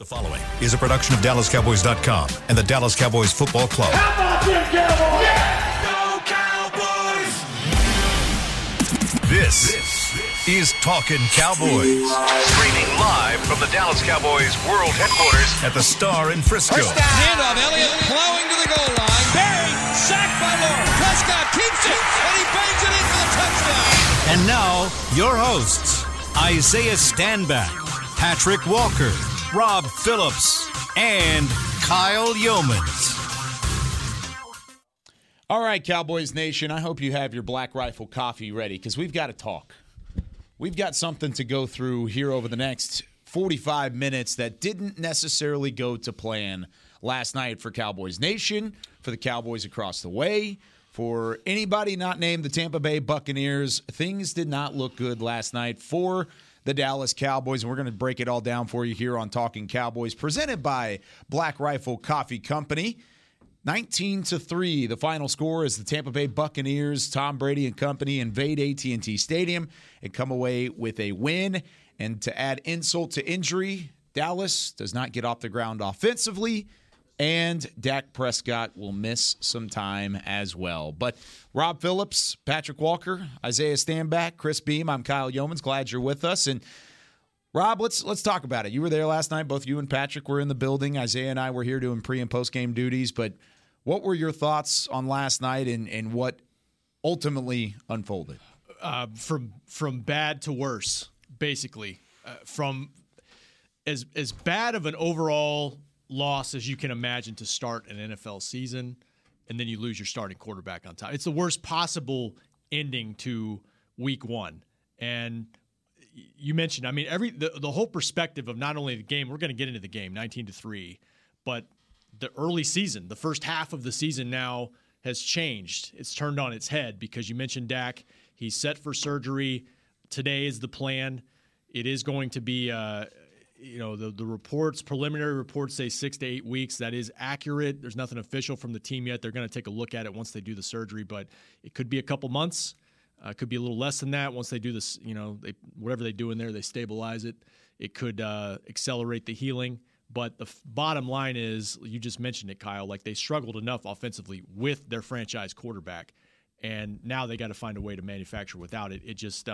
The following is a production of DallasCowboys.com and the Dallas Cowboys Football Club. How about them Cowboys? Yeah! Go Cowboys! This is Talkin' Cowboys. Streaming live from the Dallas Cowboys World Headquarters at the Star in Frisco. First down. Handoff, Elliott plowing to the goal line. Barry, sacked by Lawrence. Prescott keeps it, and he bangs it in for the touchdown. And now, your hosts, Isaiah Stanback, Patrick Walker, Rob Phillips, and Kyle Yeomans. All right, Cowboys Nation, I hope you have your Black Rifle coffee ready because we've got to talk. We've got something to go through here over the next 45 minutes that didn't necessarily go to plan last night for Cowboys Nation, for the Cowboys across the way, for anybody not named the Tampa Bay Buccaneers. Things did not look good last night for the Dallas Cowboys, and we're going to break it all down for you here on Talking Cowboys, presented by Black Rifle Coffee Company. 19-3, the final score is the Tampa Bay Buccaneers, Tom Brady and company invade AT&T Stadium and come away with a win. And to add insult to injury, Dallas does not get off the ground offensively, and Dak Prescott will miss some time as well. But Rob Phillips, Patrick Walker, Isaiah Stanback, Chris Beam, I'm Kyle Yeomans. Glad you're with us. And Rob, let's talk about it. You were there last night. Both you and Patrick were in the building. Isaiah and I were here doing pre- and post-game duties. But what were your thoughts on last night and what ultimately unfolded? From bad to worse, basically. From as bad of an overall loss as you can imagine to start an NFL season, and then you lose your starting quarterback on top. It's the worst possible ending to week one. And you mentioned, I mean, the whole perspective of not only the game, we're going to get into the game, 19-3, but the early season, the first half of the season now has changed. It's turned on its head because you mentioned Dak. He's set for surgery. Today is the plan. It is going to be, the preliminary reports say 6 to 8 weeks. That is accurate. There's nothing official from the team yet. They're going to take a look at it once they do the surgery, but it could be a couple months. It could be a little less than that. Once they do this, whatever they do in there, they stabilize it. It could accelerate the healing. But the bottom line is, you just mentioned it, Kyle, like they struggled enough offensively with their franchise quarterback, and now they got to find a way to manufacture without it. It just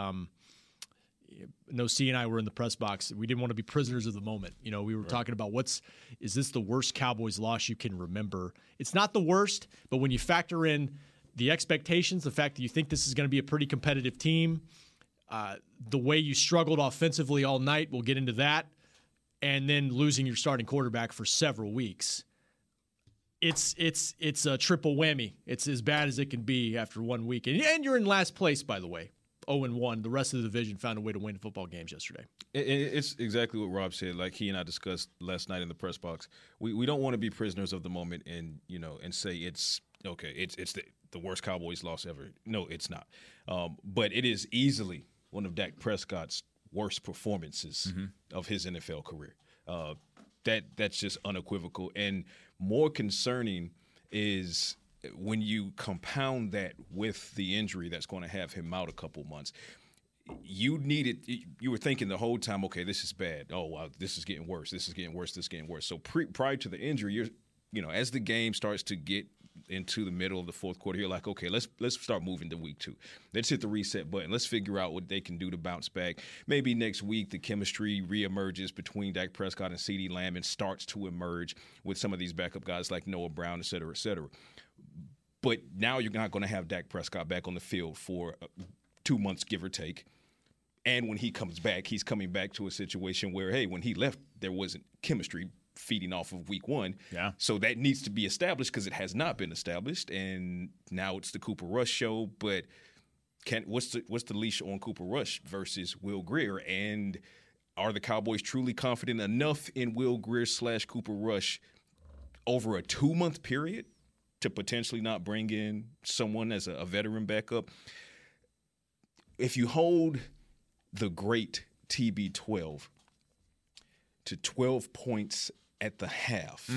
C and I were in the press box. We didn't want to be prisoners of the moment. We were talking about is this the worst Cowboys loss you can remember? It's not the worst, but when you factor in the expectations, the fact that you think this is going to be a pretty competitive team, the way you struggled offensively all night, we'll get into that, and then losing your starting quarterback for several weeks. It's a triple whammy. It's as bad as it can be after 1 week. And you're in last place, by the way. 0-1. The rest of the division found a way to win football games yesterday. It's exactly what Rob said. Like he and I discussed last night in the press box. We don't want to be prisoners of the moment and say it's okay. It's the worst Cowboys loss ever. No, it's not. But it is easily one of Dak Prescott's worst performances of his NFL career. That's just unequivocal. And more concerning is when you compound that with the injury that's going to have him out a couple months. You were thinking the whole time, okay, this is bad. Oh, wow, this is getting worse. This is getting worse. This is getting worse. So prior to the injury, as the game starts to get into the middle of the fourth quarter, you're like, okay, let's start moving to week 2. Let's hit the reset button. Let's figure out what they can do to bounce back. Maybe next week the chemistry reemerges between Dak Prescott and CeeDee Lamb and starts to emerge with some of these backup guys like Noah Brown, et cetera, et cetera. But now you're not going to have Dak Prescott back on the field for 2 months, give or take. And when he comes back, he's coming back to a situation where, hey, when he left, there wasn't chemistry feeding off of week 1. Yeah. So that needs to be established because it has not been established. And now it's the Cooper Rush show. But what's the leash on Cooper Rush versus Will Grier? And are the Cowboys truly confident enough in Will Grier / Cooper Rush over a 2-month period to potentially not bring in someone as a veteran backup? If you hold the great TB12 to 12 points at the half,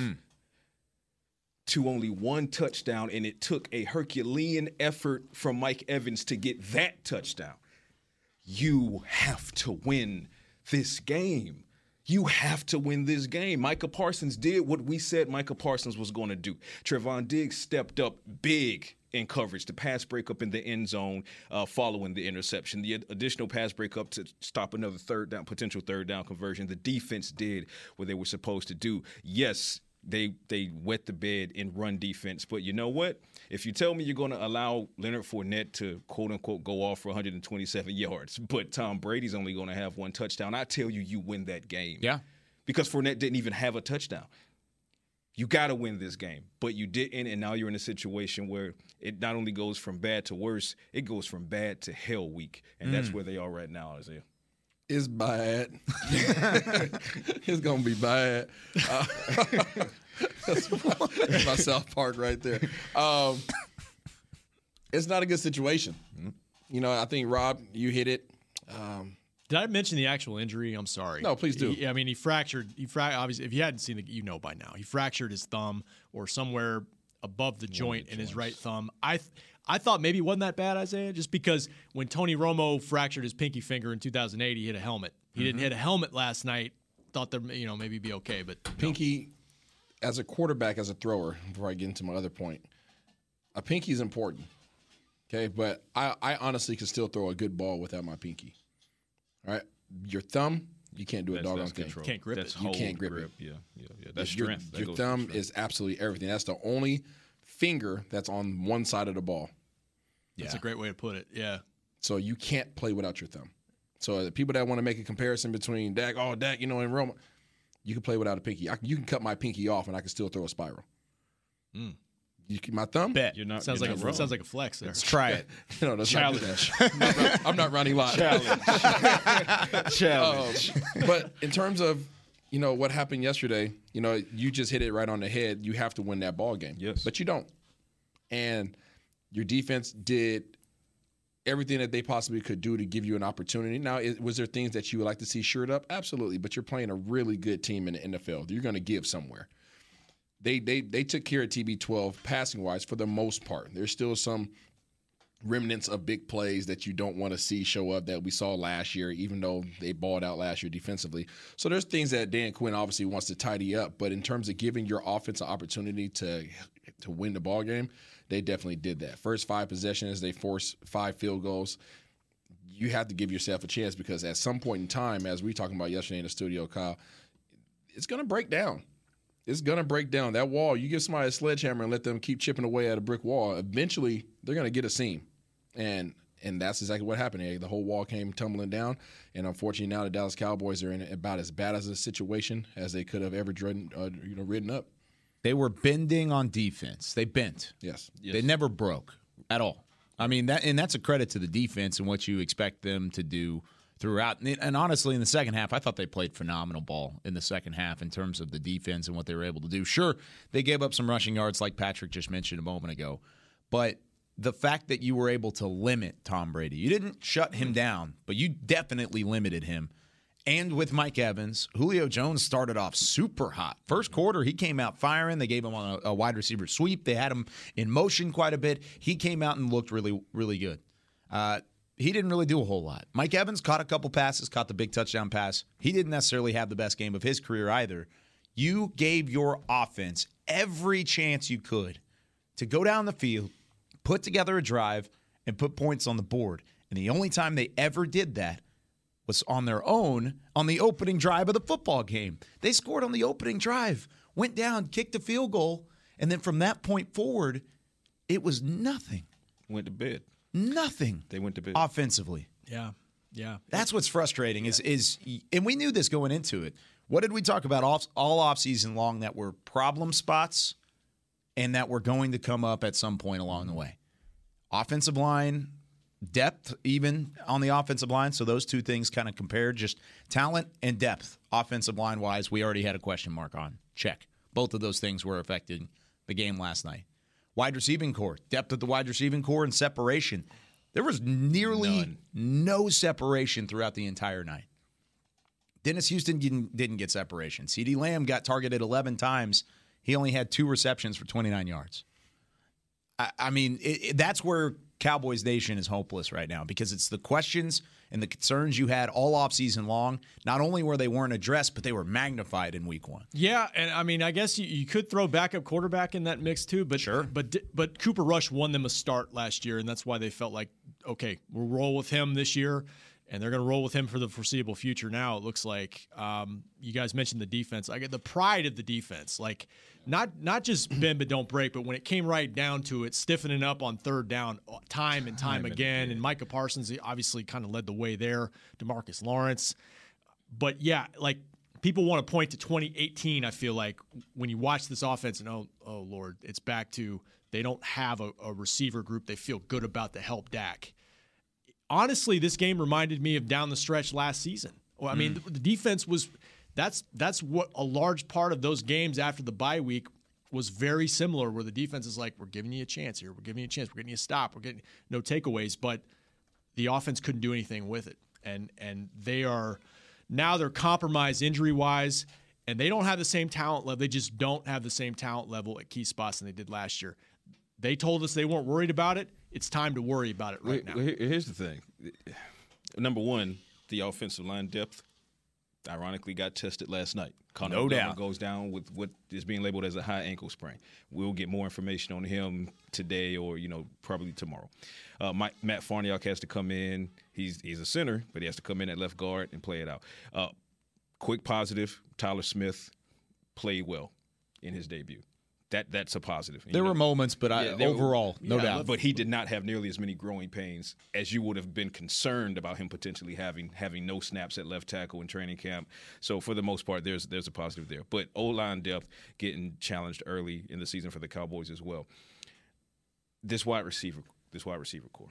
to only 1 touchdown, and it took a Herculean effort from Mike Evans to get that touchdown, you have to win this game. You have to win this game. Micah Parsons did what we said Micah Parsons was going to do. Trevon Diggs stepped up big in coverage, the pass breakup in the end zone following the interception, the additional pass breakup to stop another potential third down conversion. The defense did what they were supposed to do. Yes, they wet the bed in run defense, but you know what? If you tell me you're going to allow Leonard Fournette to quote-unquote go off for 127 yards, but Tom Brady's only going to have one touchdown, I tell you win that game. Yeah. Because Fournette didn't even have a touchdown. You got to win this game, but you didn't, and now you're in a situation where it not only goes from bad to worse, it goes from bad to hell week, and that's where they are right now, Isaiah. It's bad. It's going to be bad. That's my South Park right there. It's not a good situation. You know, I think, Rob, you hit it. Did I mention the actual injury? I'm sorry. No, please do. He fractured. Obviously, if you hadn't seen it, you know by now. He fractured his thumb or somewhere above the joint in his right thumb. I thought maybe it wasn't that bad, Isaiah, just because when Tony Romo fractured his pinky finger in 2008, he hit a helmet. He didn't hit a helmet last night. Thought that maybe be okay, but pinky, as a quarterback, as a thrower. Before I get into my other point, a pinky is important. Okay, but I honestly could still throw a good ball without my pinky. All right, your thumb, you can't do a doggone thing. Can't grip it. You can't grip it. Yeah. That's strength. Your thumb is absolutely everything. That's the only finger that's on one side of the ball. That's a great way to put it. Yeah. So you can't play without your thumb. So the people that want to make a comparison between Dak, and Roma, you can play without a pinky. You can cut my pinky off and I can still throw a spiral. My thumb? Bet. Sounds like a flex there. Let's try it. No, that's challenge. I'm not running live. Challenge. But in terms of what happened yesterday, you just hit it right on the head. You have to win that ball game. Yes. But you don't. And your defense did everything that they possibly could do to give you an opportunity. Now, was there things that you would like to see shored up? Absolutely. But you're playing a really good team in the NFL. You're going to give somewhere. They took care of TB12 passing-wise for the most part. There's still some remnants of big plays that you don't want to see show up that we saw last year, even though they balled out last year defensively. So there's things that Dan Quinn obviously wants to tidy up. But in terms of giving your offense an opportunity to win the ball game, they definitely did that. First 5 possessions, they forced 5 field goals. You have to give yourself a chance because at some point in time, as we were talking about yesterday in the studio, Kyle, it's going to break down. It's going to break down. That wall, you give somebody a sledgehammer and let them keep chipping away at a brick wall, eventually they're going to get a seam. And that's exactly what happened. The whole wall came tumbling down. And unfortunately, now the Dallas Cowboys are in about as bad as a situation as they could have ever ridden up. They were bending on defense. They bent. Yes. They never broke at all. I mean, that's a credit to the defense and what you expect them to do throughout. And honestly, in the second half, I thought they played phenomenal ball in the second half in terms of the defense and what they were able to do. Sure, they gave up some rushing yards like Patrick just mentioned a moment ago. But the fact that you were able to limit Tom Brady, you didn't shut him down, but you definitely limited him. And with Mike Evans, Julio Jones started off super hot. First quarter, he came out firing. They gave him on a wide receiver sweep. They had him in motion quite a bit. He came out and looked really, really good. He didn't really do a whole lot. Mike Evans caught a couple passes, caught the big touchdown pass. He didn't necessarily have the best game of his career either. You gave your offense every chance you could to go down the field, put together a drive, and put points on the board. And the only time they ever did that was on their own on the opening drive of the football game. They scored on the opening drive, went down, kicked a field goal, and then from that point forward, it was nothing. Went to bed. Nothing. They went to bed. Offensively. Yeah. That's what's frustrating is and we knew this going into it. What did we talk about all offseason long that were problem spots and that were going to come up at some point along the way? Offensive line, depth even on the offensive line. So those two things kind of compared, just talent and depth offensive line-wise, we already had a question mark on. Check. Both of those things were affecting the game last night. Wide receiving core, depth of the wide receiving core and separation. There was nearly no separation throughout the entire night. Dennis Houston didn't get separation. CeeDee Lamb got targeted 11 times. He only had 2 receptions for 29 yards. I mean, that's where Cowboys Nation is hopeless right now because it's the questions and the concerns you had all offseason long. Not only were they weren't addressed, but they were magnified in week 1. Yeah, and I mean, I guess you could throw backup quarterback in that mix too, but sure. But Cooper Rush won them a start last year, and that's why they felt like, okay, we'll roll with him this year, and they're going to roll with him for the foreseeable future. Now it looks like you guys mentioned the defense. I get the pride of the defense, like not just bend but don't break, but when it came right down to it, stiffening up on third down time and time again. And Micah Parsons obviously kind of led the way there. DeMarcus Lawrence, but yeah, like people want to point to 2018. I feel like when you watch this offense and oh Lord, it's back to they don't have a receiver group they feel good about to help Dak. Honestly, this game reminded me of down the stretch last season. Well, I mean, the defense was that's what a large part of those games after the bye week was very similar, where the defense is like, we're giving you a chance here, we're giving you a chance, we're getting you a stop, we're getting no takeaways, but the offense couldn't do anything with it. And they're compromised injury-wise, and they don't have the same talent level. They just don't have the same talent level at key spots than they did last year. They told us they weren't worried about it. It's time to worry about it right now. Here's the thing. Number one, the offensive line depth ironically got tested last night. Connor McGovern goes down with what is being labeled as a high ankle sprain. We'll get more information on him today or, probably tomorrow. Matt Farniok has to come in. He's a center, but he has to come in at left guard and play it out. Quick positive, Tyler Smith played well in his debut. That's a positive. There were moments, but overall, no doubt. But he did not have nearly as many growing pains as you would have been concerned about him potentially having no snaps at left tackle in training camp. So for the most part, there's a positive there. But O-line depth getting challenged early in the season for the Cowboys as well. This wide receiver core.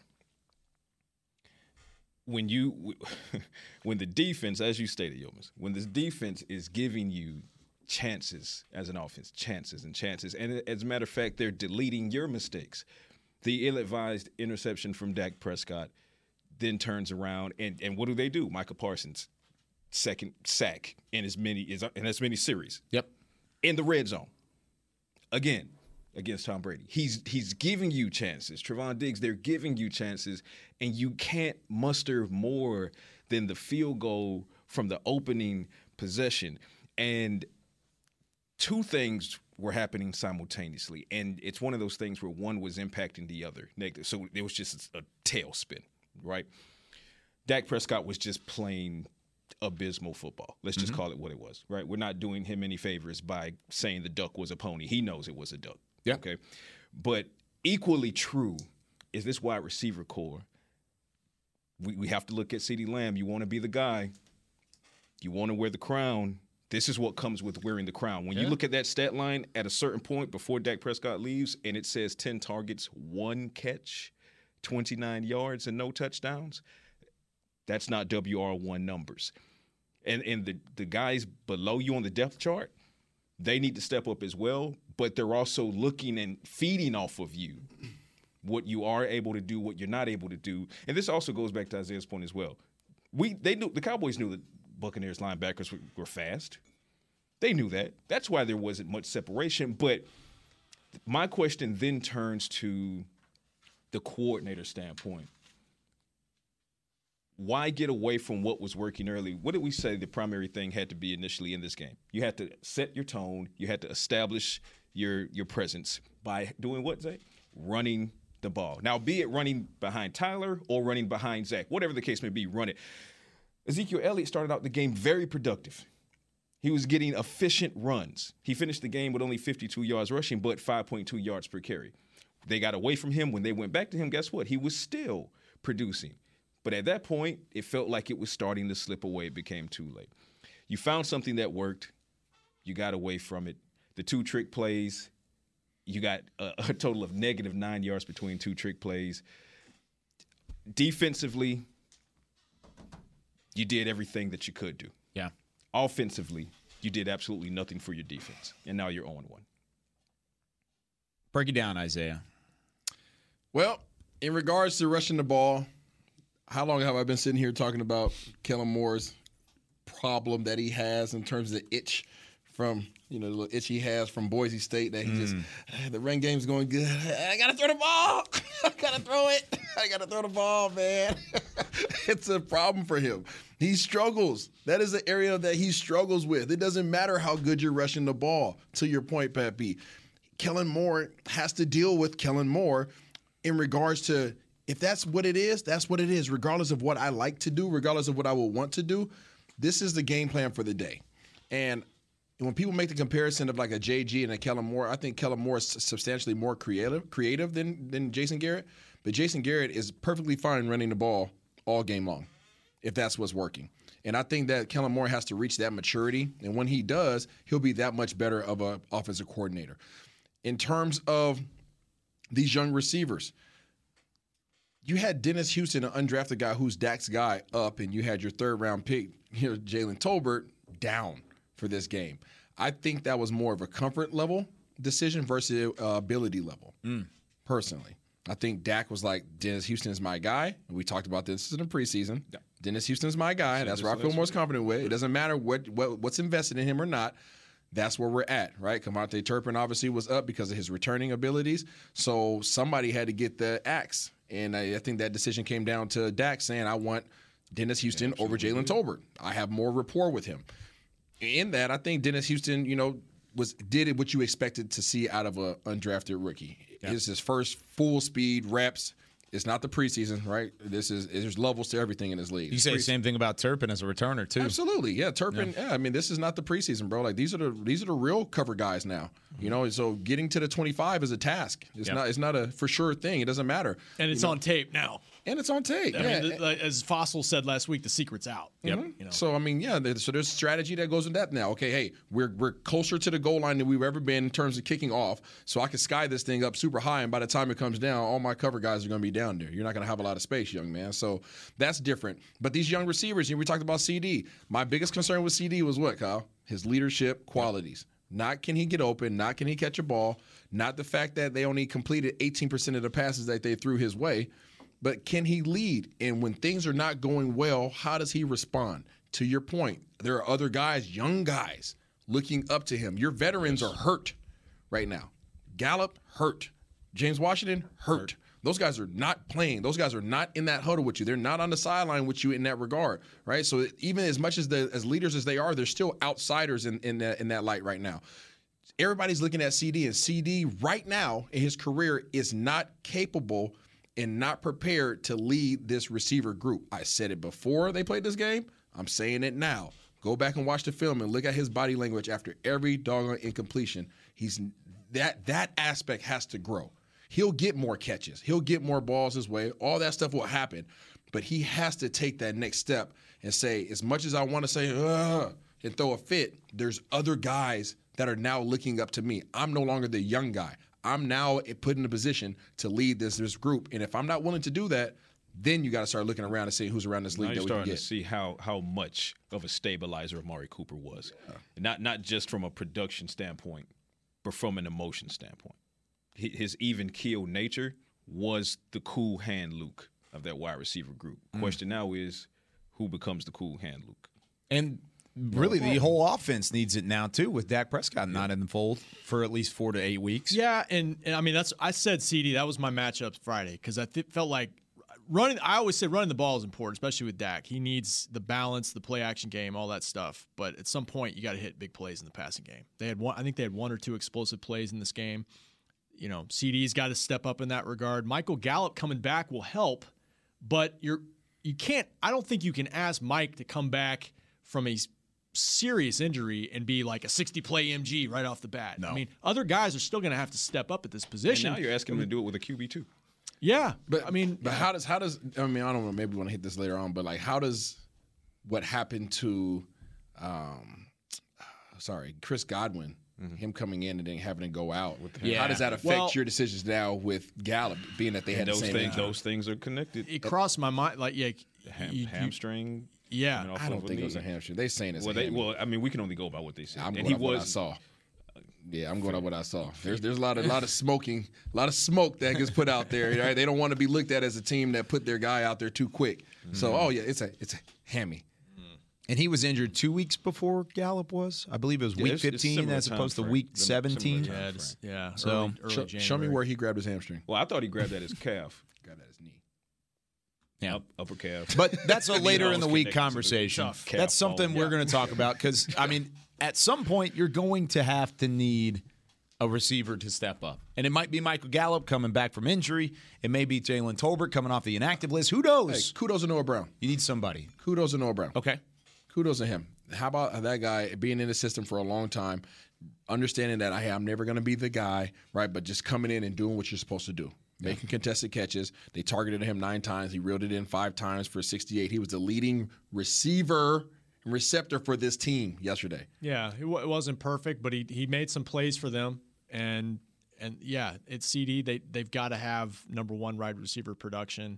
When the defense, as you stated, Yomas, when this defense is giving you chances as an offense, chances. And as a matter of fact, they're deleting your mistakes. The ill-advised interception from Dak Prescott then turns around, and what do? Micah Parsons, second sack in as many series. Yep. In the red zone. Again, against Tom Brady. He's giving you chances. Trevon Diggs, they're giving you chances, and you can't muster more than the field goal from the opening possession. And two things were happening simultaneously, and it's one of those things where one was impacting the other negative. So it was just a tailspin, right? Dak Prescott was just playing abysmal football. Let's just call it what it was, right? We're not doing him any favors by saying the duck was a pony. He knows it was a duck. Yeah. Okay. But equally true is this wide receiver core. We have to look at CeeDee Lamb. You want to be the guy. You want to wear the crown. This is what comes with wearing the crown. When you look at that stat line at a certain point before Dak Prescott leaves and it says 10 targets, 1 catch, 29 yards, and no touchdowns, that's not WR1 numbers. And the guys below you on the depth chart, they need to step up as well, but they're also looking and feeding off of you what you are able to do, what you're not able to do. And this also goes back to Isaiah's point as well. The Cowboys knew that Buccaneers linebackers were fast. They knew that. That's why there wasn't much separation. But my question then turns to the coordinator standpoint. Why get away from what was working early? What did we say the primary thing had to be initially in this game? You had to set your tone. You had to establish your presence by doing what, Zach? Running the ball. Now, be it running behind Tyler or running behind Zach, whatever the case may be, run it. Ezekiel Elliott started out the game very productive. He was getting efficient runs. He finished the game with only 52 yards rushing, but 5.2 yards per carry. They got away from him. When they went back to him, guess what? He was still producing. But at that point, it felt like it was starting to slip away. It became too late. You found something that worked. You got away from it. The 2 trick plays, you got a total of negative 9 yards between 2 trick plays. Defensively, you did everything that you could do. Yeah. Offensively, you did absolutely nothing for your defense, and now you're 0-1. Break it down, Isaiah. Well, in regards to rushing the ball, how long have I been sitting here talking about Kellen Moore's problem that he has in terms of the itch from, the little itch he has from Boise State that he just, the run game's going good. I got to throw the ball. I got to throw it. I got to throw the ball, man. It's a problem for him. He struggles. That is the area that he struggles with. It doesn't matter how good you're rushing the ball, to your point, Pat B. Kellen Moore has to deal with Kellen Moore in regards to, if that's what it is, that's what it is. Regardless of what I like to do, regardless of what I will want to do, this is the game plan for the day. And when people make the comparison of like a JG and a Kellen Moore, I think Kellen Moore is substantially more creative than Jason Garrett. But Jason Garrett is perfectly fine running the ball all game long, if that's what's working. And I think that Kellen Moore has to reach that maturity. And when he does, he'll be that much better of an offensive coordinator. In terms of these young receivers, you had Dennis Houston, an undrafted guy who's Dak's guy, up, and you had your third-round pick, Jalen Tolbert, down for this game. I think that was more of a comfort level decision versus ability level, personally. I think Dak was like, Dennis Houston is my guy. We talked about this in the preseason. Yeah. Dennis Houston is my guy. That's where I feel most confident with. It doesn't matter what's invested in him or not. That's where we're at, right? Kamante Turpin obviously was up because of his returning abilities. So somebody had to get the axe. And I think that decision came down to Dak saying, I want Dennis Houston over Jalen Tolbert. I have more rapport with him. In that, I think Dennis Houston, did what you expected to see out of an undrafted rookie. Yeah. It's his first full speed reps. It's not the preseason, right? There's levels to everything in this league. You say the same thing about Turpin as a returner too. Absolutely, yeah. Turpin, yeah. I mean, this is not the preseason, bro. Like these are the real cover guys now. So getting to the 25 is a task. It's not a for sure thing. It doesn't matter. And it's on tape now. And it's on tape. I mean, as Fossil said last week, the secret's out. Yep. So I mean, so there's strategy that goes with that now. Okay, hey, we're closer to the goal line than we've ever been in terms of kicking off. So I can sky this thing up super high, and by the time it comes down, all my cover guys are going to be down there. You're not going to have a lot of space, young man. So that's different. But these young receivers, we talked about CD. My biggest concern with CD was what, Kyle? His leadership qualities. Not can he get open, not can he catch a ball, not the fact that they only completed 18% of the passes that they threw his way. But can he lead? And when things are not going well, how does he respond? To your point, there are other guys, young guys, looking up to him. Your veterans are hurt right now. Gallup, hurt. James Washington, hurt. Those guys are not playing. Those guys are not in that huddle with you. They're not on the sideline with you in that regard, right? So even as much as leaders as they are, they're still outsiders in that light right now. Everybody's looking at CD, and CD right now in his career is not capable and not prepared to lead this receiver group. I said it before they played this game. I'm saying it now. Go back and watch the film and look at his body language after every doggone incompletion. He's that aspect has to grow. He'll get more catches. He'll get more balls his way. All that stuff will happen. But he has to take that next step and say, as much as I want to say, and throw a fit, there's other guys that are now looking up to me. I'm no longer the young guy. I'm now put in a position to lead this group. And if I'm not willing to do that, then you got to start looking around and see who's around this league that we can get. Now you're starting to see how much of a stabilizer Amari Cooper was. Yeah. Not just from a production standpoint, but from an emotion standpoint. His even keel nature was the cool hand Luke of that wide receiver group. Question now is, who becomes the cool hand Luke? And really, the whole offense needs it now too, with Dak Prescott not in the fold for at least 4 to 8 weeks. Yeah, and I mean I said CD. That was my matchup Friday because I felt like running. I always say running the ball is important, especially with Dak. He needs the balance, the play action game, all that stuff. But at some point, you got to hit big plays in the passing game. I think they had 1 or 2 explosive plays in this game. CD's got to step up in that regard. Michael Gallup coming back will help, but you can't. I don't think you can ask Mike to come back from a serious injury and be like a 60-play MG right off the bat. No. I mean, other guys are still going to have to step up at this position. And now you're asking him to do it with a QB2. Yeah, but how does I mean, I don't know, maybe we want to hit this later on, but like how does what happened to Chris Godwin, him coming in and then having to go out with him. How does that affect your decisions now with Gallup, being that they had the same things? Those things are connected. It crossed my mind, like hamstring. Yeah, I don't think it was a hamstring. They saying it's a hammy. Well, I mean, we can only go by what they said. I'm going what I saw. Yeah, I'm going on what I saw. There's a lot of smoking, a lot of smoke that gets put out there. Right? They don't want to be looked at as a team that put their guy out there too quick. So, it's a hammy. And he was injured 2 weeks before Gallup was. I believe it was week 15 as opposed to week 17. Yeah. So early January. Show me where he grabbed his hamstring. Well, I thought he grabbed at his calf. Grabbed at his knee. Yeah. Upper calf. But that's a later in the week Connected to the conversation. tough calf That's something bone. we're going to talk about because, I mean, at some point you're going to have to need a receiver to step up. And it might be Michael Gallup coming back from injury. It may be Jalen Tolbert coming off the inactive list. Who knows? Hey, kudos to Noah Brown. You need somebody. Kudos to Noah Brown. Okay. Kudos to him. How about that guy being in the system for a long time, understanding that I'm never going to be the guy, right? But just coming in and doing what you're supposed to do. Making contested catches. They targeted him 9 times. He reeled it in 5 times for 68. He was the leading receiver and receptor for this team yesterday. Yeah, it wasn't perfect, but he made some plays for them. And yeah, it's CD. They've got to have number 1 wide receiver production.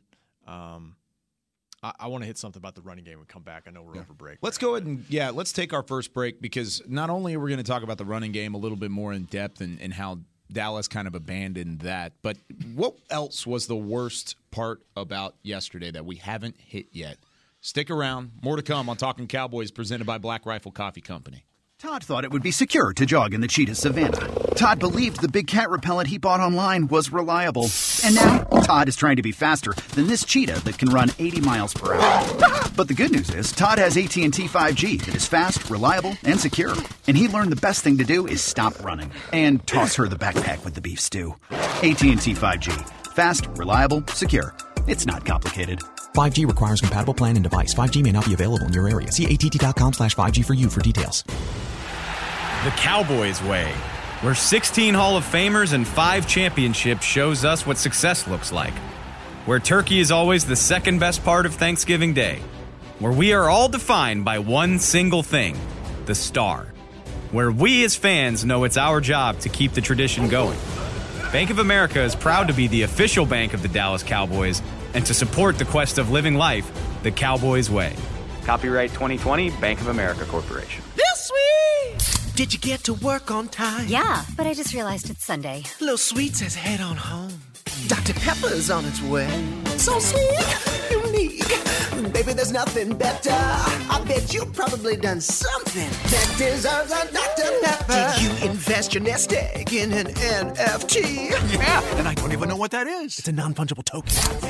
I want to hit something about the running game when we come back. I know we're over break. Let's go ahead and, let's take our first break because not only are we going to talk about the running game a little bit more in depth and how Dallas kind of abandoned that, but what else was the worst part about yesterday that we haven't hit yet? Stick around. More to come on Talking Cowboys presented by Black Rifle Coffee Company. Todd thought it would be secure to jog in the cheetah savanna. Todd believed the big cat repellent he bought online was reliable. And now, Todd is trying to be faster than this cheetah that can run 80 miles per hour. But the good news is, Todd has AT&T 5G that is fast, reliable, and secure. And he learned the best thing to do is stop running and toss her the backpack with the beef stew. AT&T 5G. Fast, reliable, secure. It's not complicated. 5G requires compatible plan and device. 5G may not be available in your area. See att.com/5G for you for details. The Cowboys way, where 16 Hall of Famers and 5 championships shows us what success looks like. Where turkey is always the second best part of Thanksgiving Day. Where we are all defined by one single thing, the star. Where we as fans know it's our job to keep the tradition going. Bank of America is proud to be the official bank of the Dallas Cowboys and to support the quest of living life the Cowboys way. Copyright 2020, Bank of America Corporation. This sweet! Did you get to work on time? Yeah, but I just realized it's Sunday. Little Sweet says head on home. Dr. Pepper's on its way. So sweet, unique. Baby, there's nothing better. I bet you've probably done something that deserves a Dr. Pepper. Did you invest your nest egg in an NFT? Yeah, and I don't even know what that is. It's a non-fungible token.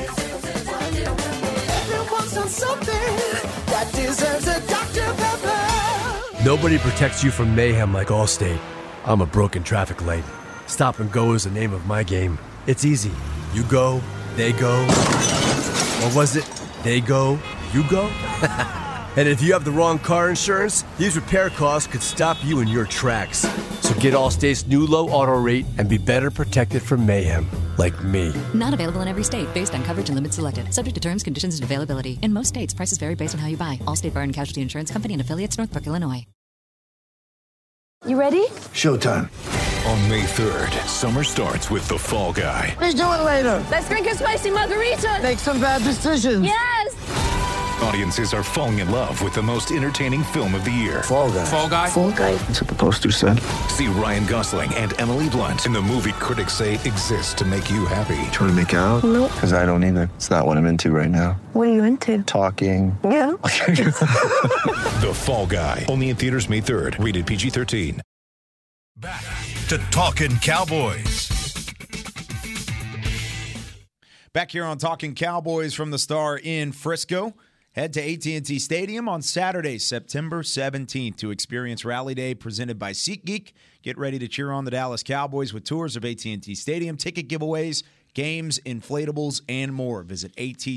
Everyone's done something that deserves a Dr. Pepper. Nobody protects you from mayhem like Allstate. I'm a broken traffic light. Stop and go is the name of my game. It's easy. You go, they go. Or was it, they go, you go? And if you have the wrong car insurance, these repair costs could stop you in your tracks. So get Allstate's new low auto rate and be better protected from mayhem, like me. Not available in every state, based on coverage and limits selected. Subject to terms, conditions, and availability. In most states, prices vary based on how you buy. Allstate Bar and Casualty Insurance Company and affiliates, Northbrook, Illinois. You ready? Showtime. On May 3rd, summer starts with The Fall Guy. Let's do it later. Let's drink a spicy margarita. Make some bad decisions. Yes. Audiences are falling in love with the most entertaining film of the year. Fall Guy. Fall Guy? Fall Guy. That's what the poster said. See Ryan Gosling and Emily Blunt in the movie critics say exists to make you happy. Trying to make it out? Nope. Because I don't either. It's not what I'm into right now. What are you into? Talking. Yeah. The Fall Guy. Only in theaters May 3rd. Rated PG-13. Back to Talking Cowboys. Back here on Talking Cowboys from the Star in Frisco. Head to AT&T Stadium on Saturday, September 17th to experience Rally Day presented by SeatGeek. Get ready to cheer on the Dallas Cowboys with tours of AT&T Stadium, ticket giveaways, games, inflatables, and more. Visit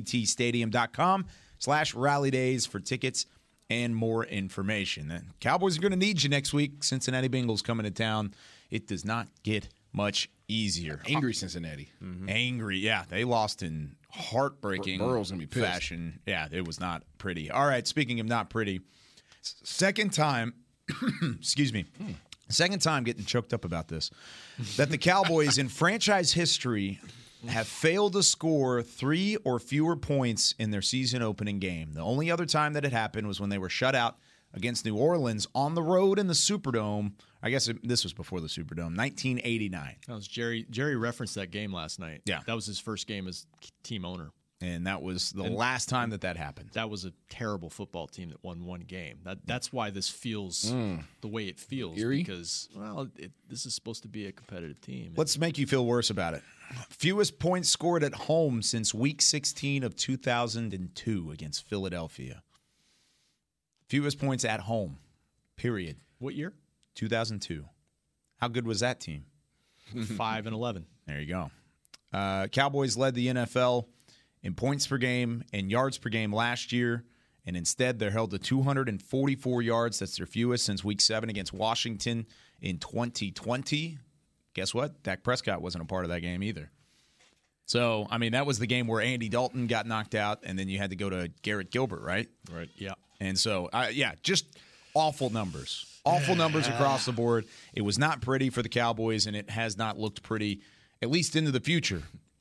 attstadium.com/rallydays for tickets and more information. The Cowboys are going to need you next week. Cincinnati Bengals coming to town. It does not get much easier. Angry Cincinnati. Mm-hmm. Angry, yeah. They lost in heartbreaking Burrow's gonna be pissed. fashion. Yeah, it was not pretty. All right, speaking of not pretty, second time, excuse me, second time getting choked up about this, that the Cowboys in franchise history have failed to score 3 or fewer points in their season opening game. The only other time that it happened was when they were shut out against New Orleans on the road in the Superdome. I guess this was before the Superdome, 1989. That was Jerry referenced that game last night. Yeah. That was his first game as team owner. And that was the last time that happened. That was a terrible football team that won one game. That's why this feels the way it feels. Eerie? Because, this is supposed to be a competitive team. Let's make you feel worse about it. Fewest points scored at home since Week 16 of 2002 against Philadelphia. Fewest points at home, period. What year? 2002. How good was that team? 5-11. There you go. Cowboys led the NFL in points per game and yards per game last year, and instead they're held to 244 yards. That's their fewest since Week 7 against Washington in 2020. Guess what? Dak Prescott wasn't a part of that game either. So, that was the game where Andy Dalton got knocked out, and then you had to go to Garrett Gilbert, right? Right, yeah. And so, just awful numbers. Awful numbers across the board. It was not pretty for the Cowboys, and it has not looked pretty, at least into the future.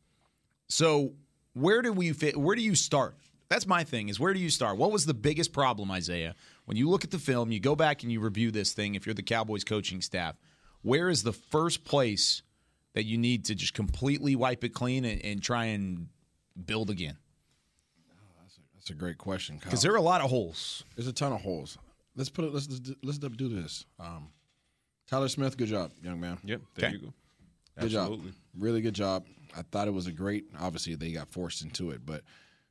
So, where do you start? That's my thing, is where do you start? What was the biggest problem, Isaiah? When you look at the film, you go back and you review this thing, if you're the Cowboys coaching staff, where is the first place that you need to just completely wipe it clean and try and build again? That's a great question, Kyle. Because there are a lot of holes. There's a ton of holes. Let's do this. Tyler Smith, good job, young man. Yep, there you go. Good Absolutely. job. Really good job. I thought it was obviously they got forced into it, but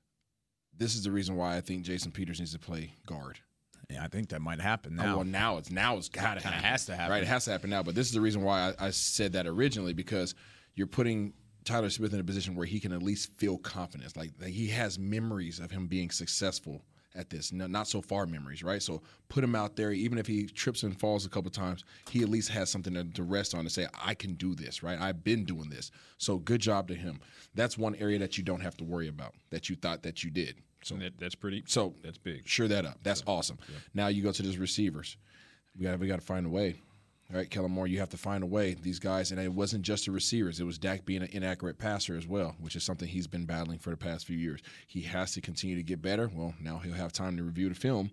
this is the reason why I think Jason Peters needs to play guard. Yeah, I think that might happen now. Now it's got to happen. It has to happen. Right, it has to happen now. But this is the reason why I said that originally, because you're putting Tyler Smith in a position where he can at least feel confidence. Like he has memories of him being successful at this, not so far memories, right? So put him out there. Even if he trips and falls a couple times, he at least has something to rest on to say, I can do this, right? I've been doing this. So good job to him. That's one area that you don't have to worry about, that you thought that you did. So that's pretty. So that's big. Sure that up. That's awesome. Yeah. Now you go to those receivers. We got to find a way. All right, Kellen Moore, you have to find a way. These guys, and it wasn't just the receivers. It was Dak being an inaccurate passer as well, which is something he's been battling for the past few years. He has to continue to get better. Well, now he'll have time to review the film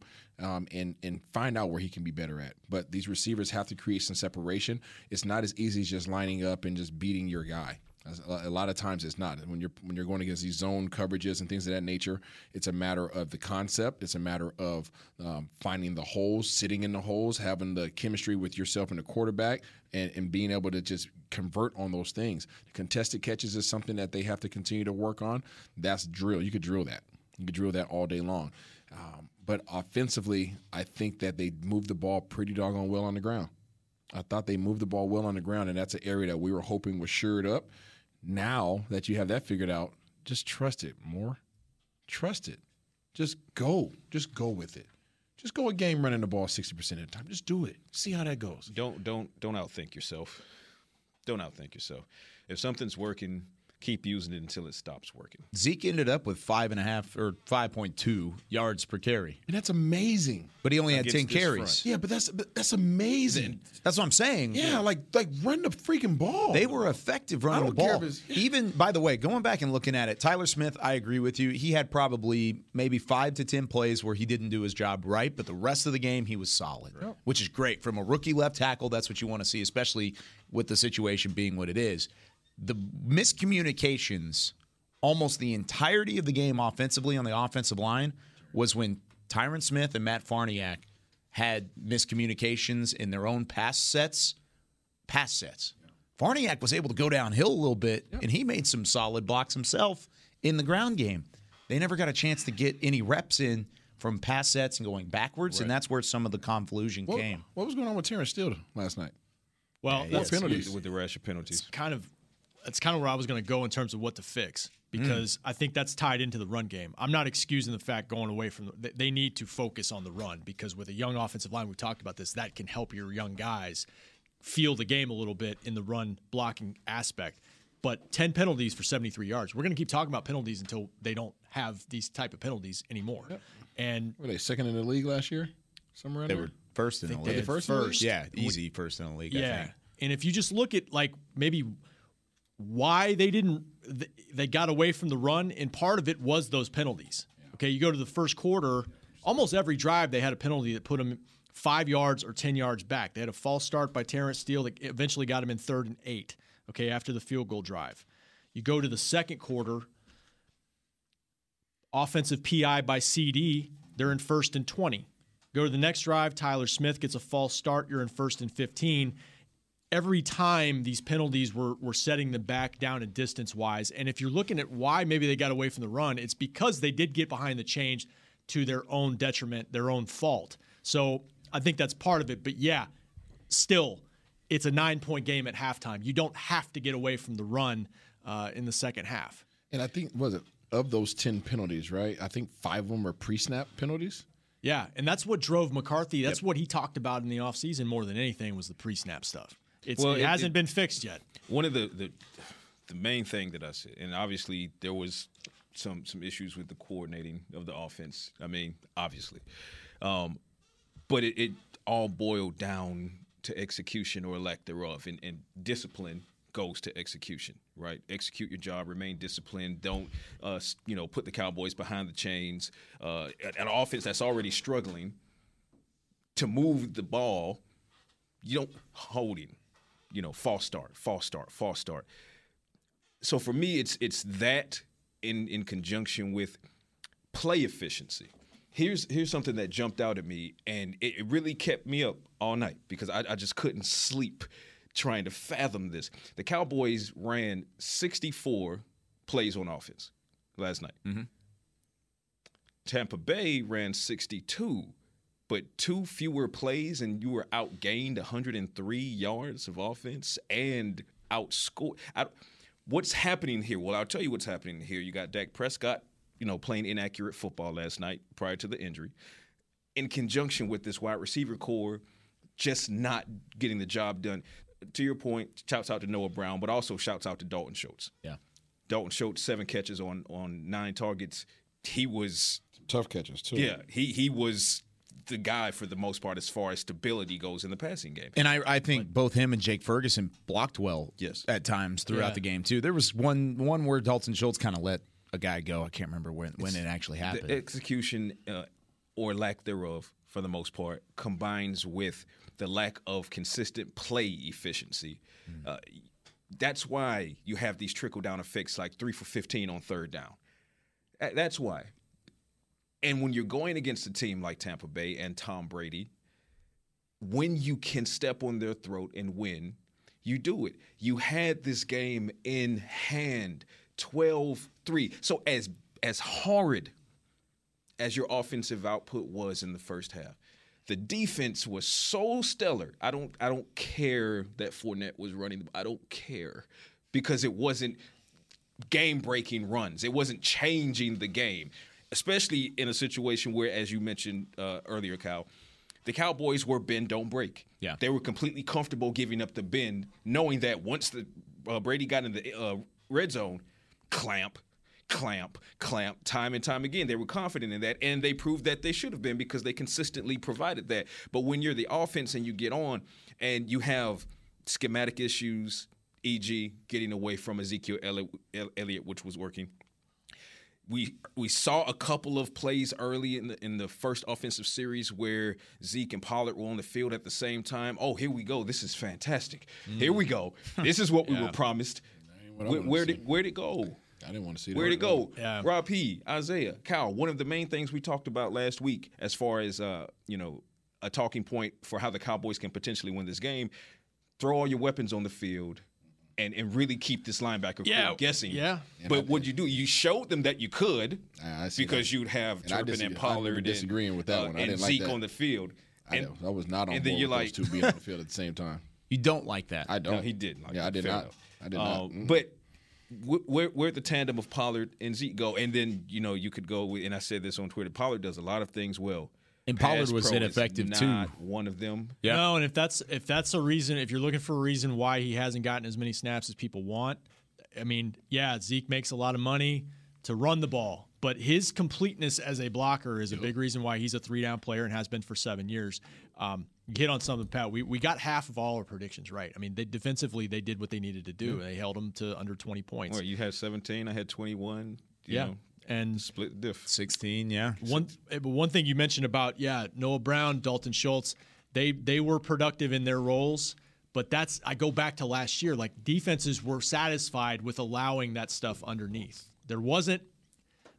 and find out where he can be better at. But these receivers have to create some separation. It's not as easy as just lining up and just beating your guy. A lot of times it's not. When you're going against these zone coverages and things of that nature, it's a matter of the concept. It's a matter of finding the holes, sitting in the holes, having the chemistry with yourself and the quarterback, and being able to just convert on those things. The contested catches is something that they have to continue to work on. That's drill. You could drill that. You could drill that all day long. But offensively, I think that they moved the ball pretty doggone well on the ground. I thought they moved the ball well on the ground, and that's an area that we were hoping was shored up. Now that you have that figured out, just trust it more. Trust it. Just go. Just go with it. Just go a game running the ball 60% of the time. Just do it. See how that goes. Don't outthink yourself. Don't outthink yourself. If something's working, keep using it until it stops working. Zeke ended up with 5.5 or 5.2 yards per carry. And that's amazing. But he only had 10 carries. Front. Yeah, but that's amazing. That's what I'm saying. Yeah, like run the freaking ball. They were effective running the ball. Even, by the way, going back and looking at it, Tyler Smith, I agree with you. He had probably maybe 5 to 10 plays where he didn't do his job right, but the rest of the game he was solid, which is great. From a rookie left tackle, that's what you want to see, especially with the situation being what it is. The miscommunications almost the entirety of the game offensively on the offensive line was when Tyron Smith and Matt Farniak had miscommunications in their own pass sets. Farniak was able to go downhill a little bit, and he made some solid blocks himself in the ground game. They never got a chance to get any reps in from pass sets and going backwards, and that's where some of the confusion came. What was going on with Terrence Steele last night? Well, that's penalties with the rash of penalties. That's kind of where I was going to go in terms of what to fix, because I think that's tied into the run game. I'm not excusing the fact going away from they need to focus on the run, because with a young offensive line, we've talked about this, that can help your young guys feel the game a little bit in the run blocking aspect. But 10 penalties for 73 yards. We're going to keep talking about penalties until they don't have these type of penalties anymore. Yep. And were they second in the league last year? Somewhere in there? They were first in the league. Were they first? Yeah, easy first in the league, I think. And if you just look at maybe why they got away from the run, and part of it was those penalties. Okay, you go to the first quarter, almost every drive they had a penalty that put them 5 yards or 10 yards back. They had a false start by Terrence Steele that eventually got him in 3rd and 8, okay, after the field goal drive. You go to the second quarter, Offensive PI by CD, they're in 1st and 20. Go to the next drive, Tyler Smith gets a false start, you're in 1st and 15. Every time these penalties were setting them back down in distance-wise. And if you're looking at why maybe they got away from the run, it's because they did get behind the chains to their own detriment, their own fault. So I think that's part of it. But, yeah, still, it's a 9-point game at halftime. You don't have to get away from the run in the second half. And I think, of those 10 penalties, right? I think 5 of them are pre-snap penalties. Yeah, and that's what drove McCarthy. That's what he talked about in the offseason more than anything was the pre-snap stuff. It hasn't been fixed yet. One of the main thing that I said, and obviously there was some issues with the coordinating of the offense. I mean, obviously. But it all boiled down to execution or lack thereof, and discipline goes to execution, right? Execute your job, remain disciplined. Don't, put the Cowboys behind the chains. An offense that's already struggling to move the ball, you don't holding, false start. So for me, it's that in conjunction with play efficiency. Here's something that jumped out at me, and it really kept me up all night because I just couldn't sleep trying to fathom this. The Cowboys ran 64 plays on offense last night. Mm-hmm. Tampa Bay ran 62, but 2 fewer plays, and you were outgained 103 yards of offense and outscored. What's happening here? Well, I'll tell you what's happening here. You got Dak Prescott, playing inaccurate football last night prior to the injury, in conjunction with this wide receiver core just not getting the job done. To your point, shouts out to Noah Brown, but also shouts out to Dalton Schultz. Yeah. Dalton Schultz, 7 catches on 9 targets. He was tough catches too. Yeah, he was the guy for the most part as far as stability goes in the passing game. And I think both him and Jake Ferguson blocked well at times throughout the game too. There was one where Dalton Schultz kind of let a guy go. I can't remember when it actually happened. The execution or lack thereof, for the most part, combines with the lack of consistent play efficiency. That's why you have these trickle-down effects like 3 for 15 on 3rd down. That's why. And when you're going against a team like Tampa Bay and Tom Brady, when you can step on their throat and win, you do it. You had this game in hand, 12-3. So as horrid as your offensive output was in the first half, the defense was so stellar. I don't care that Fournette was running. I don't care because it wasn't game-breaking runs. It wasn't changing the game, especially in a situation where, as you mentioned earlier, Kyle, the Cowboys were bend, don't break. Yeah. They were completely comfortable giving up the bend, knowing that once the Brady got in the red zone, clamp, time and time again. They were confident in that, and they proved that they should have been because they consistently provided that. But when you're the offense and you get on and you have schematic issues, e.g. getting away from Ezekiel Elliott, which was working, we saw a couple of plays early in the first offensive series where Zeke and Pollard were on the field at the same time. Oh, here we go. This is fantastic. Here we go. This is what we were promised. Where'd it go? I didn't want to see that. Where'd it go? Yeah. Rob P., Isaiah, Kyle, one of the main things we talked about last week as far as, a talking point for how the Cowboys can potentially win this game, throw all your weapons on the field and really keep this linebacker guessing. Yeah. But what'd you do? You showed them that you could because you'd have Turpin and Pollard disagreeing with that one. I and didn't Zeke like that. on the field. I was not on board with those two being on the field at the same time. You don't like that. I don't. No, he didn't. I did not. I did not. But where'd the tandem of Pollard and Zeke go? And then, you could go with, and I said this on Twitter, Pollard does a lot of things well. And Pollard was ineffective is too. Not one of them. Yeah. No, and if that's a reason, if you're looking for a reason why he hasn't gotten as many snaps as people want, I mean, yeah, Zeke makes a lot of money to run the ball, but his completeness as a blocker is a big reason why he's a 3-down player and has been for 7 years. You hit on something, Pat. We got half of all our predictions right. I mean, defensively, they did what they needed to do. They held them to under 20 points. Well, you had 17. I had 21. You know, and split the diff. 16, yeah. One thing you mentioned about, Noah Brown, Dalton Schultz, they were productive in their roles. But I go back to last year. Like, defenses were satisfied with allowing that stuff underneath. There wasn't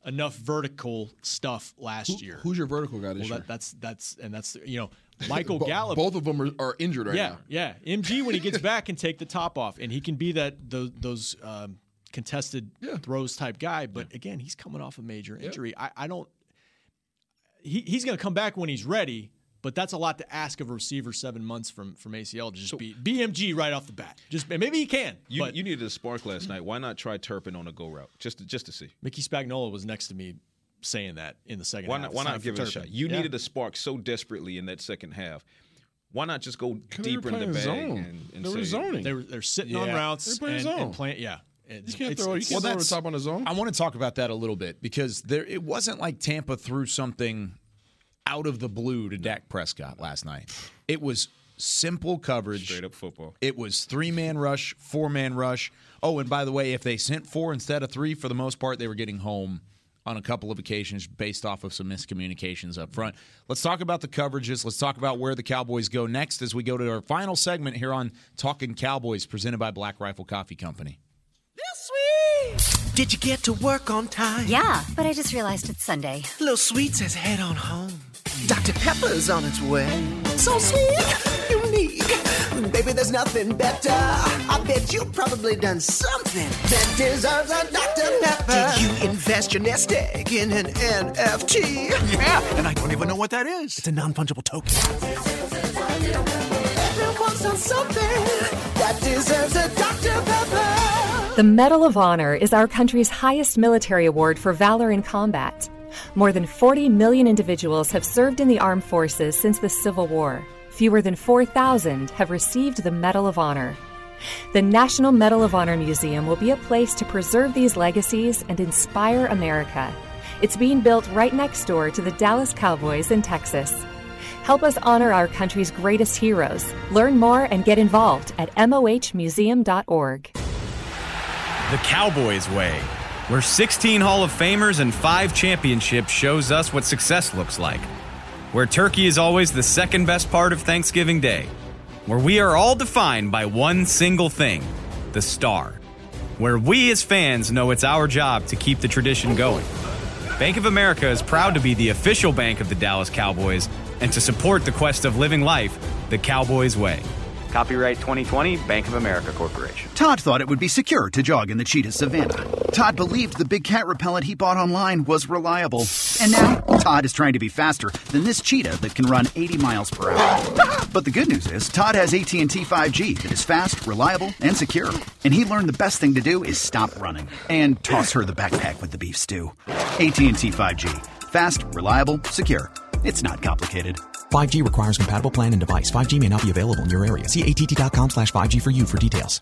enough vertical stuff last year. Who's your vertical guy this well, year? That's Michael Gallup. Both of them are injured right now. Yeah. MG, when he gets back, can take the top off, and he can be those contested throws type guy. But again, he's coming off a major injury. I don't. He's going to come back when he's ready. But that's a lot to ask of a receiver 7 months from ACL to just be BMG right off the bat. Maybe he can. You needed a spark last night. Why not try Turpin on a go route just to see? Mickey Spagnuolo was next to me saying that in the second half. Why not give it a shot? You needed a spark so desperately in that second half. Why not just go deeper in the bag and they were zoning. They're sitting on routes. They're playing zone. And playing. Yeah. You can't throw the top on the zone. I want to talk about that a little bit because it wasn't like Tampa threw something out of the blue to Dak Prescott last night. It was simple coverage. Straight up football. It was 3-man rush, 4-man rush. Oh, and by the way, if they sent 4 instead of 3, for the most part, they were getting home on a couple of occasions based off of some miscommunications up front. Let's talk about the coverages. Let's talk about where the Cowboys go next as we go to our final segment here on Talking Cowboys, presented by Black Rifle Coffee Company. Did you get to work on time? Yeah, but I just realized it's Sunday. Little Sweet says head on home. Dr. Pepper's on its way. So sweet, unique. Baby, there's nothing better. I bet you've probably done something that deserves a Dr. Pepper. Did you invest your nest egg in an NFT? Yeah, and I don't even know what that is. It's a non-fungible token. Everyone's done something that deserves a Dr. Pepper. The Medal of Honor is our country's highest military award for valor in combat. More than 40 million individuals have served in the armed forces since the Civil War. Fewer than 4,000 have received the Medal of Honor. The National Medal of Honor Museum will be a place to preserve these legacies and inspire America. It's being built right next door to the Dallas Cowboys in Texas. Help us honor our country's greatest heroes. Learn more and get involved at mohmuseum.org. The Cowboys way, where 16 Hall of Famers and 5 championships shows us what success looks like. Where turkey is always the second best part of Thanksgiving Day. Where we are all defined by one single thing, the star. Where we as fans know it's our job to keep the tradition going. Bank of America is proud to be the official bank of the Dallas Cowboys and to support the quest of living life the Cowboys way. Copyright 2020, Bank of America Corporation. Todd thought it would be secure to jog in the cheetah savanna. Todd believed the big cat repellent he bought online was reliable. And now, Todd is trying to be faster than this cheetah that can run 80 miles per hour. But the good news is, Todd has AT&T 5G that is fast, reliable, and secure. And he learned the best thing to do is stop running and toss her the backpack with the beef stew. AT&T 5G. Fast, reliable, secure. It's not complicated. 5G requires compatible plan and device. 5G may not be available in your area. See att.com/5G for you for details.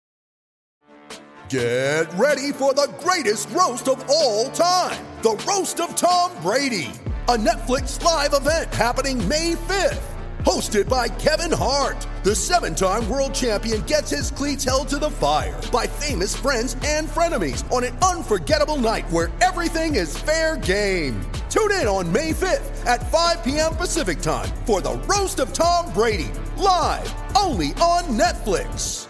Get ready for the greatest roast of all time. The Roast of Tom Brady. A Netflix live event happening May 5th. Hosted by Kevin Hart. The 7-time world champion gets his cleats held to the fire by famous friends and frenemies on an unforgettable night where everything is fair game. Tune in on May 5th at 5 p.m. Pacific time for the Roast of Tom Brady. Live only on Netflix.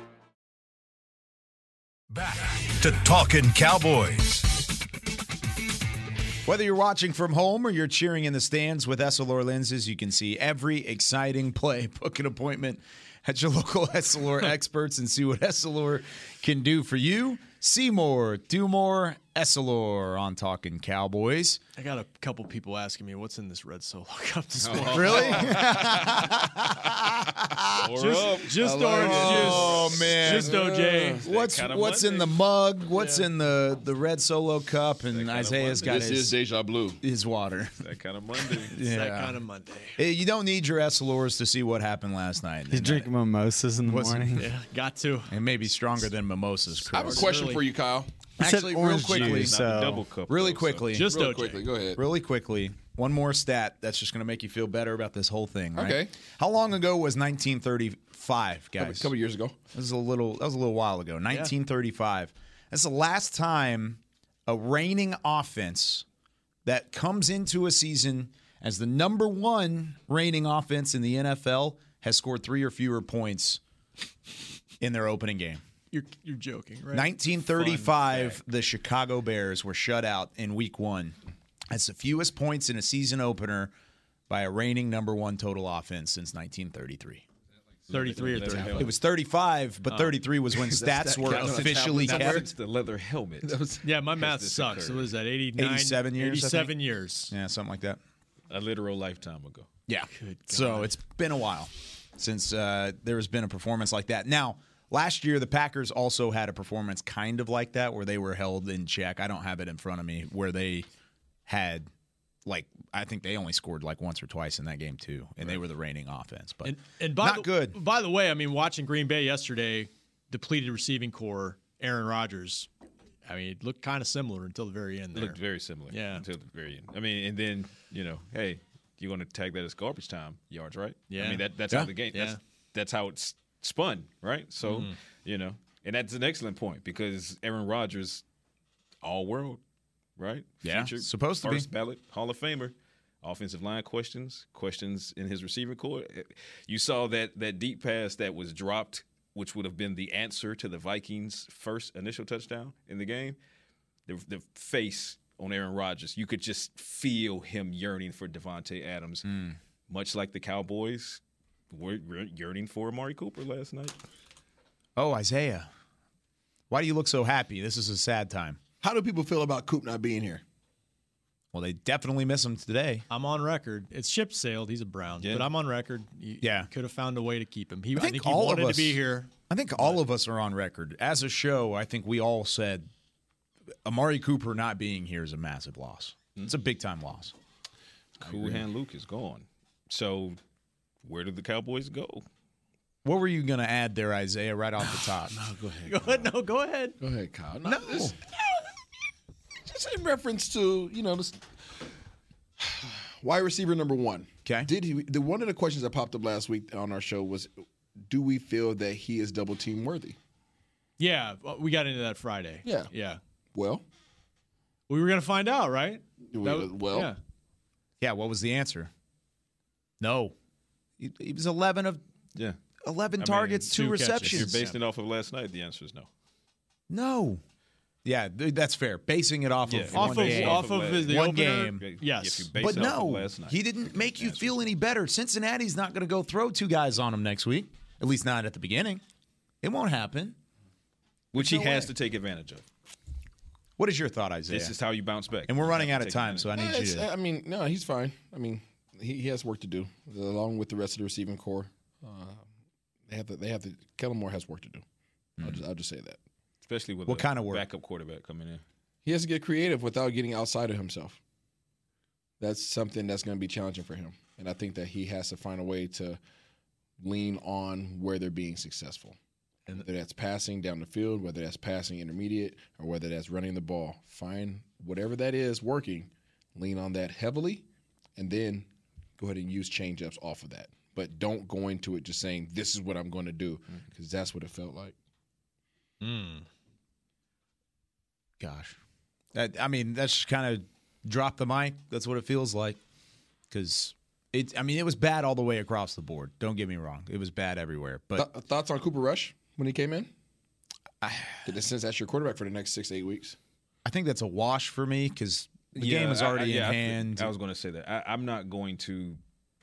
Back to Talking Cowboys. Whether you're watching from home or you're cheering in the stands with Essilor lenses, you can see every exciting play. Book an appointment at your local Essilor experts and see what Essilor can do for you. See more, do more, Essilor on Talking Cowboys. I got a couple people asking me, what's in this red Solo cup this morning? Really? just orange juice. Oh, man. Just OJ. What's in the mug? What's in the red Solo cup? And Isaiah's got this is Deja Blue. His water. That kind of Monday. That kind of Monday. You don't need your Essilors to see what happened last night. He's drinking mimosas in the morning. Yeah, got to. It may be stronger than mimosas, Chris. I have a question for you, Kyle. Actually, real quickly. Juice, so. Really quickly. Just real quickly. Go ahead. Really quickly. One more stat that's just going to make you feel better about this whole thing. Right? Okay. How long ago was 1935, guys? A couple years ago. That was a little while ago. 1935. That's the last time a reigning offense that comes into a season as the number one reigning offense in the NFL has scored 3 or fewer points in their opening game. You're joking, right? 1935, the Chicago Bears were shut out in Week 1. That's the fewest points in a season opener by a reigning number 1 total offense since 1933. 33 or 35? It was 35, but 33 was when stats were officially kept. It's the leather helmet. Yeah, my math sucks. So what is that, 89? 87 years? 87 years. Yeah, something like that. A literal lifetime ago. Yeah. So it's been a while since there has been a performance like that. Now, last year, the Packers also had a performance kind of like that where they were held in check. I don't have it in front of me, where they had, I think they only scored once or twice in that game too, and they were the reigning offense. But not good. By the way, watching Green Bay yesterday, depleted receiving core, Aaron Rodgers, it looked kind of similar until the very end there. It looked very similar until the very end. And then, hey, you're going to tag that as garbage time yards, right? Yeah. That's how the game that's how it's spun, right? So, and that's an excellent point because Aaron Rodgers, all world, right? Yeah, Future, supposed to be. First ballot Hall of Famer. Offensive line questions in his receiving core. You saw that deep pass that was dropped, which would have been the answer to the Vikings' first initial touchdown in the game. The face on Aaron Rodgers, you could just feel him yearning for Devontae Adams, much like the Cowboys were yearning for Amari Cooper last night. Oh, Isaiah. Why do you look so happy? This is a sad time. How do people feel about Coop not being here? Well, they definitely miss him today. I'm on record. It's ship sailed. He's a Brown. Yeah. But I'm on record. Could have found a way to keep him. I think he all wanted of us, to be here. I think all of us are on record. As a show, I think we all said Amari Cooper not being here is a massive loss. It's a big-time loss. Cool Hand Luke is gone. So where did the Cowboys go? What were you going to add there, Isaiah, right off the top? No, go ahead. Go ahead. No, go ahead. Go ahead, Kyle. No. Just in reference to, this wide receiver number 1. Okay. One of the questions that popped up last week on our show was, do we feel that he is double team worthy? Yeah, we got into that Friday. Yeah. Yeah. Well, we were going to find out, right? Yeah. Yeah, what was the answer? No. He was 11 of 11 targets, 2 receptions. If you're basing it off of last night, the answer is no. No. Yeah, that's fair. Basing it off of one game. Off of the one opener, game. Yes. But no, he didn't make you feel any better. Cincinnati's not going to go throw 2 guys on him next week, at least not at the beginning. It won't happen. Which he has to take advantage of. What is your thought, Isaiah? This is how you bounce back. And we're running out of time, so I need you to. No, he's fine. He has work to do, along with the rest of the receiving core. They have to. Kellen Moore has work to do. I'll just say that. Especially with what kind of work? Backup quarterback coming in. He has to get creative without getting outside of himself. That's something that's going to be challenging for him. And I think that he has to find a way to lean on where they're being successful. And whether that's passing down the field, whether that's passing intermediate, or whether that's running the ball. Find whatever that is working, lean on that heavily, and then go ahead and use change-ups off of that. But don't go into it just saying, this is what I'm going to do, because that's what it felt like. Gosh. That's kind of drop the mic. That's what it feels like. Because, it was bad all the way across the board. Don't get me wrong. It was bad everywhere. But thoughts on Cooper Rush when he came in? Since that's your quarterback for the next 6 to 8 weeks. I think that's a wash for me because the game is already in hand. I was going to say that. I'm not going to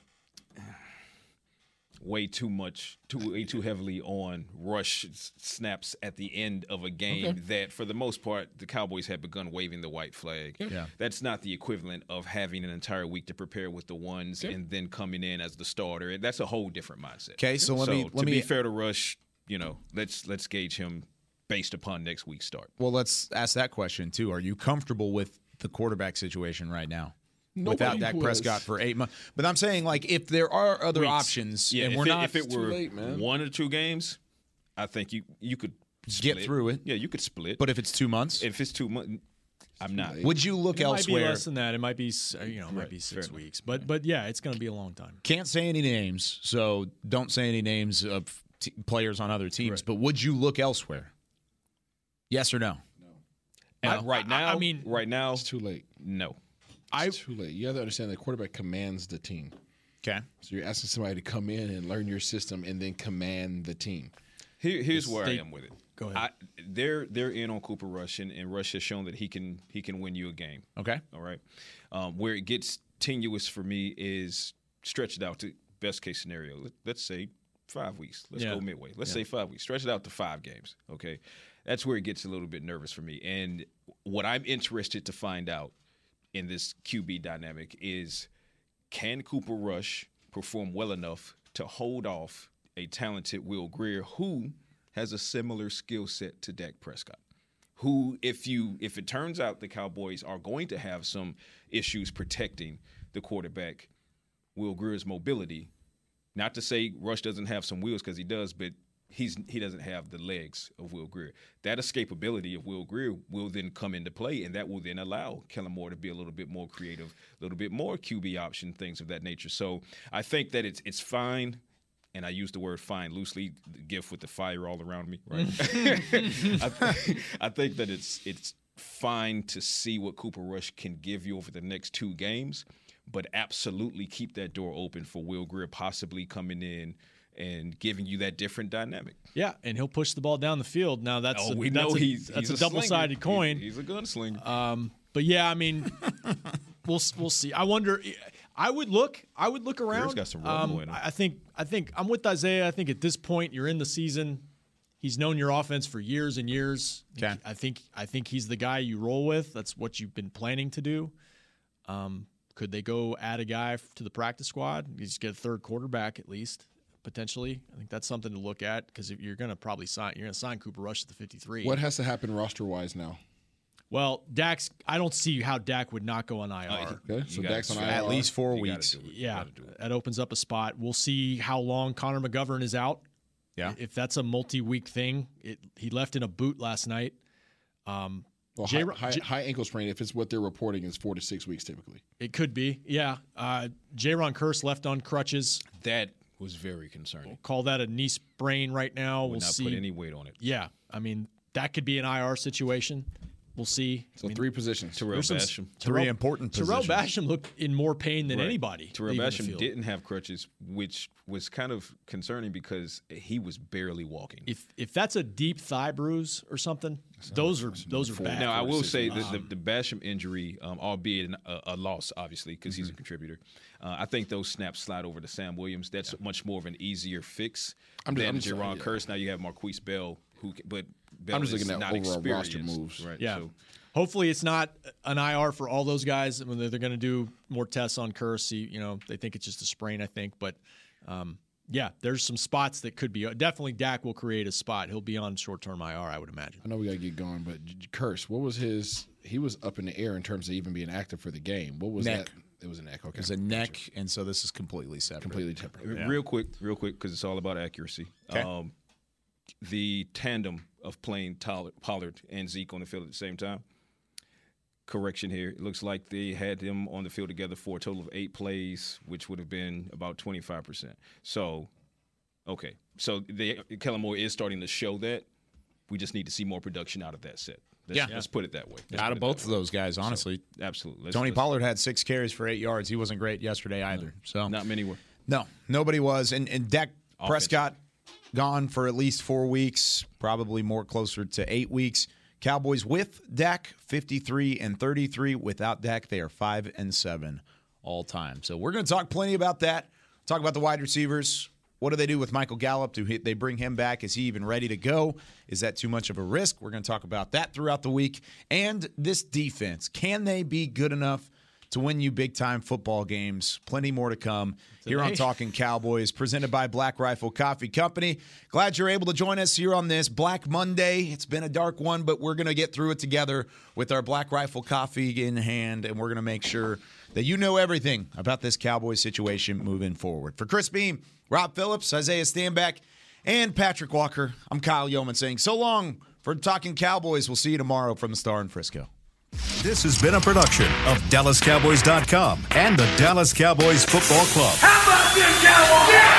way too heavily on rush snaps at the end of a game that, for the most part, the Cowboys have begun waving the white flag. Yeah. That's not the equivalent of having an entire week to prepare with the ones and then coming in as the starter. That's a whole different mindset. Okay, so let me be fair to Rush, let's gauge him based upon next week's start. Well, let's ask that question too. Are you comfortable with the quarterback situation right now? Without Dak Prescott for 8 months. But I'm saying, if there are other options, and we're not. If it were late, man. 1 or 2 games, I think you could split. Get through it. Yeah, you could split. But if it's 2 months? If it's 2 months, I'm not. Would you look elsewhere? It might be less than that. It might be, might be 6 weeks. But yeah, it's going to be a long time. Can't say any names, so don't say any names of players on other teams. Right. But would you look elsewhere? Yes or no? No. Right now, it's too late. No. It's too late. You have to understand that quarterback commands the team. Okay. So you're asking somebody to come in and learn your system and then command the team. Here's where I am with it. Go ahead. They're in on Cooper Rush, and Rush has shown that he can win you a game. Okay. All right. Where it gets tenuous for me is stretched out to best case scenario. Let's say 5 weeks. Let's go midway. Let's say 5 weeks. Stretch it out to 5 games. Okay. That's where it gets a little bit nervous for me. And what I'm interested to find out in this QB dynamic is, can Cooper Rush perform well enough to hold off a talented Will Grier who has a similar skill set to Dak Prescott? Who, if it turns out the Cowboys are going to have some issues protecting the quarterback, Will Grier's mobility, not to say Rush doesn't have some wheels, because he does, but he doesn't have the legs of Will Grier. That escapability of Will Grier will then come into play, and that will then allow Kellen Moore to be a little bit more creative, a little bit more QB option, things of that nature. So I think that it's fine, and I use the word fine loosely, the gift with the fire all around me, right? I think that it's fine to see what Cooper Rush can give you over the next 2 games, but absolutely keep that door open for Will Grier possibly coming in and giving you that different dynamic. Yeah, and he'll push the ball down the field. Now that's he's a double-sided coin. He's a gunslinger. But yeah, I mean, we'll see. I wonder. I would look around. Grier's got some run going on. I think I'm with Isaiah. I think at this point you're in the season. He's known your offense for years and years. Okay. I think he's the guy you roll with. That's what you've been planning to do. Could they go add a guy to the practice squad? You just get a third quarterback at least. Potentially, I think that's something to look at, because if you're going to sign Cooper Rush at the 53. What has to happen roster-wise now? Well, I don't see how Dak would not go on IR. Okay, so Dak's on IR. At least 4 weeks. Yeah, that opens up a spot. We'll see how long Connor McGovern is out. Yeah. If that's a multi-week thing, he left in a boot last night. Well, high ankle sprain, if it's what they're reporting, is 4 to 6 weeks typically. It could be, yeah. Jaron Kearse left on crutches. That was very concerning. We'll call that a knee sprain right now. Would not put any weight on it. Yeah, I mean, that could be an IR situation. We'll see. So 3 positions. Terrell Basham. 3 important positions. Terrell Basham looked in more pain than anybody. Terrell Basham didn't have crutches, which was kind of concerning because he was barely walking. If that's a deep thigh bruise or something, those are bad. Now, I will say that the Basham injury, albeit a loss, obviously, because he's a contributor, I think those snaps slide over to Sam Williams. That's much more of an easier fix than Jaron Kearse. Now you have Marquise Bell, but Bell I'm just looking is at not overall roster moves. Right? Yeah. So, hopefully it's not an IR for all those guys. When they're going to do more tests on Kearse, they think it's just a sprain, I think. But, yeah, there's some spots that could be. Definitely Dak will create a spot. He'll be on short-term IR, I would imagine. I know we got to get going, but Kearse, what was his – he was up in the air in terms of even being active for the game. What was that? It was a neck. Okay. It was a neck, and so this is completely separate. Completely separate. Yeah. Real quick, because it's all about accuracy. Okay. The tandem of playing Pollard and Zeke on the field at the same time. Correction here. It looks like they had them on the field together for a total of 8 plays, which would have been about 25%. So, okay. So Kellen Moore is starting to show that. We just need to see more production out of that set. Let's put it that way. Out of both of those guys, honestly. So, absolutely. Tony Pollard had 6 carries for 8 yards. He wasn't great yesterday either. So not many were. No, nobody was. And Dak Prescott gone for at least 4 weeks, probably more closer to 8 weeks. Cowboys with Dak, 53-33. Without Dak, they are 5-7 all time. So we're going to talk plenty about that. Talk about the wide receivers. What do they do with Michael Gallup? Do they bring him back? Is he even ready to go? Is that too much of a risk? We're going to talk about that throughout the week. And this defense, can they be good enough to win you big-time football games? Plenty more to come here on Talking Cowboys, presented by Black Rifle Coffee Company. Glad you're able to join us here on this Black Monday. It's been a dark one, but we're going to get through it together with our Black Rifle Coffee in hand, and we're going to make sure that you know everything about this Cowboys situation moving forward. For Chris Beam, Rob Phillips, Isaiah Stanback, and Patrick Walker, I'm Kyle Yeoman saying so long for Talking Cowboys. We'll see you tomorrow from the Star in Frisco. This has been a production of DallasCowboys.com and the Dallas Cowboys Football Club. How about this, Cowboys? Yeah!